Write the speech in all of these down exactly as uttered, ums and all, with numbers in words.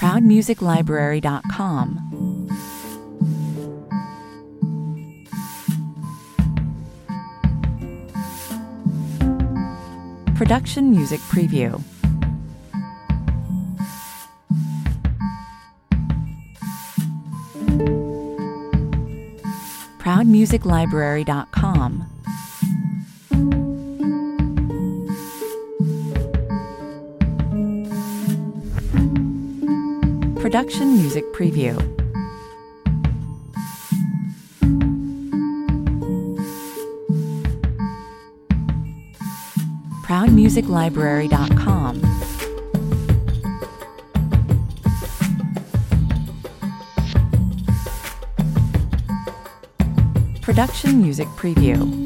proud music library dot com. Production Music Preview. proud music library dot com. Production Music Preview. proud music library dot com. Production Music Preview.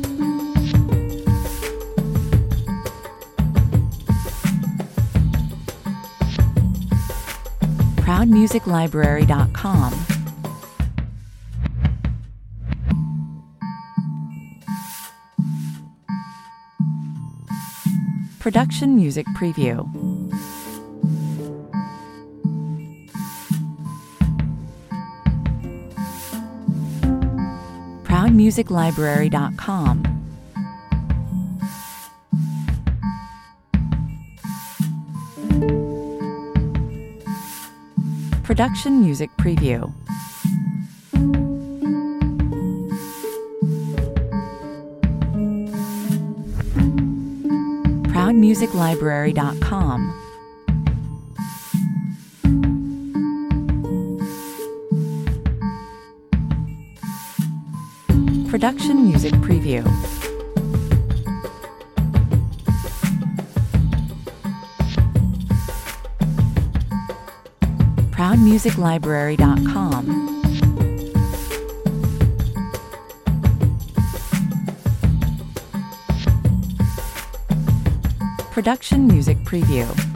proud music library dot com. Production Music Preview. proud music library dot com. Production Music Preview. proud music library dot com. Production Music Preview. proud music library dot com. Production Music Preview.